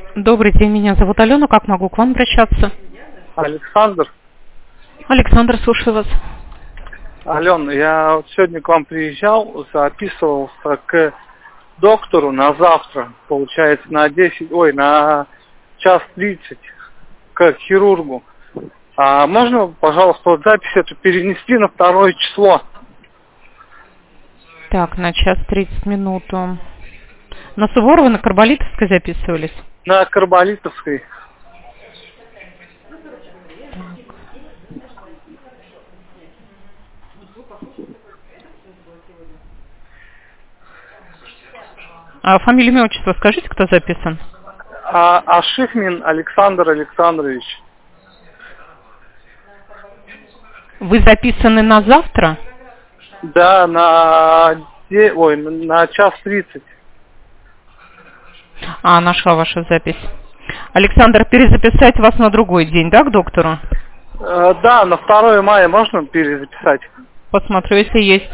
Добрый день, меня зовут Алена. Как могу к вам обращаться? Александр. Александр, слушаю вас. Алена, я вот сегодня к вам приезжал, записывался к доктору на завтра, получается, на час 30 к хирургу. А можно, пожалуйста, вот запись эту перенести на 2 число? Так, на час 30 минут. На Суворова, на Карболитовской записывались? На Карболитовской. А фамилию, имя, отчество скажите, кто записан? Ашихмин Александр Александрович. Вы записаны на завтра? Да, на час 30. Нашла вашу запись. Александр, перезаписать вас на другой день, да, к доктору? Да, на 2 мая можно перезаписать? Посмотрю, если есть.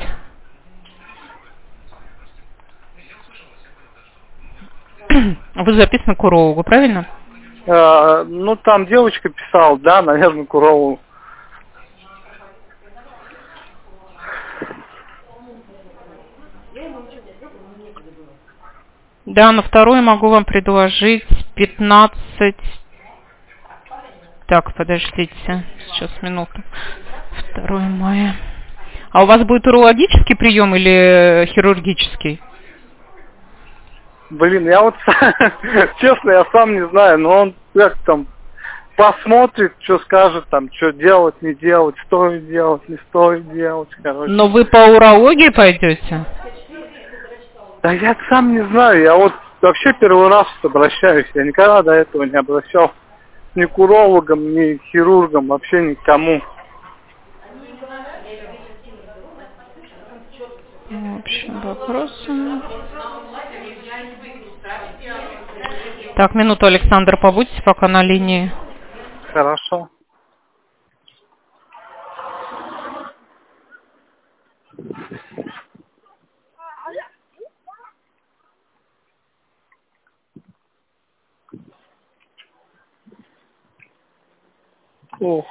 Вы записаны к урологу, правильно? Там девочка писала, да, наверное, к урологу. Да, на 2 могу вам предложить 15... Так, подождите, сейчас, минуту. 2 мая. А у вас будет урологический прием или хирургический? Блин, я вот, честно, я сам не знаю, но он как там посмотрит, что скажет, там, что делать, не делать, стоит делать, не стоит делать, короче. Но вы по урологии пойдете? Да я сам не знаю, я вот вообще первый раз обращаюсь, я никогда до этого не обращался ни к урологам, ни к хирургам, вообще никому. В общем, вопросы. Так, минуту, Александр, побудьте пока на линии. Хорошо. Ох.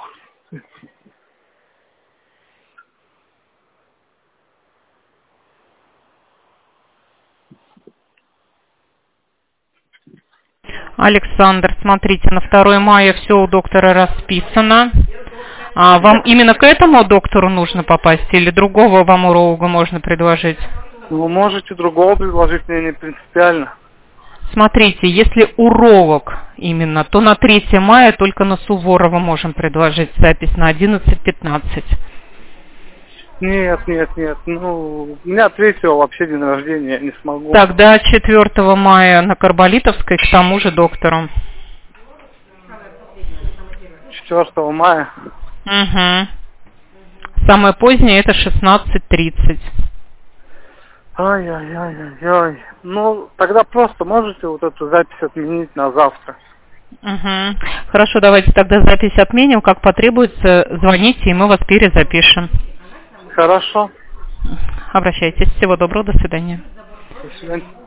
Александр, смотрите, на 2 мая все у доктора расписано. А вам именно к этому доктору нужно попасть или другого вам уролога можно предложить? Вы можете другого предложить, мне не принципиально. Смотрите, если уролог именно, то на 3 мая только на Суворова можем предложить запись на 11:15. Нет, у меня 3-го вообще день рождения, я не смогу. Тогда 4 мая на Карболитовской к тому же доктору. 4 мая? Угу. Самое позднее это 16:30. Ай-яй-яй-яй. Тогда просто можете вот эту запись отменить на завтра. Угу. Хорошо, давайте тогда запись отменим. Как потребуется, звоните, и мы вас перезапишем. Хорошо. Обращайтесь. Всего доброго, до свидания. До свидания.